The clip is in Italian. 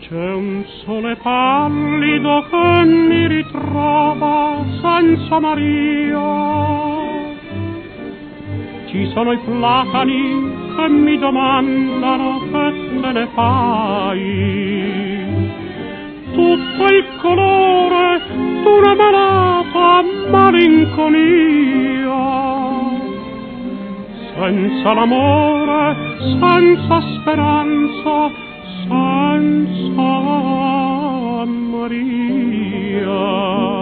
C'è un sole pallido che mi ritrova senza Maria. Ci sono i platani che mi domandano che te ne fai. Tutto il colore d'una malata malinconia. Senza l'amore, senza speranza, senza Maria.